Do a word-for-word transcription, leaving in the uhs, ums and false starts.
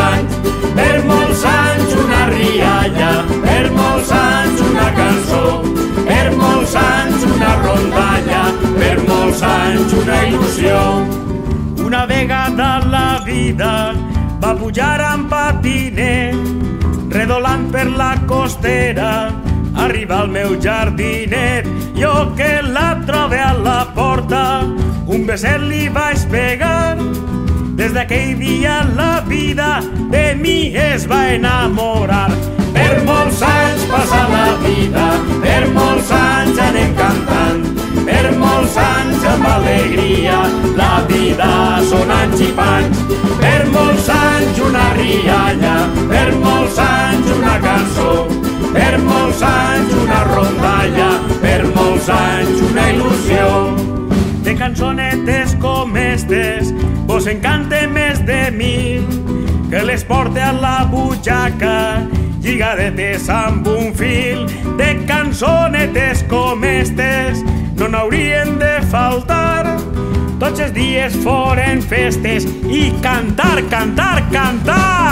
anys, per molts anys una rialla, per molts anys una cançó, per molts anys una rondalla, per molts anys una il·lusió. Una vegada la vida va pujar amb patinet, redolant per la costera, arriba al meu jardinet. Jo que la trobe a la porta, un beset li vaig pegar. Des d'aquell dia la vida de mi es va enamorar. Per molts anys passa la vida, per molts anys anem cantant, per molts anys amb alegria, la vida són anys i panys. Per molts anys una rialla, per molts anys una cançó, per molts anys una rondalla, per molts anys una il·lusió. De cançonetes com estes vos encante més de mil, que les porte a la butxaca lligadetes amb un fil. De cançonetes com estes no n'haurien de faltar, tots els dies foren festes i cantar, cantar, cantar.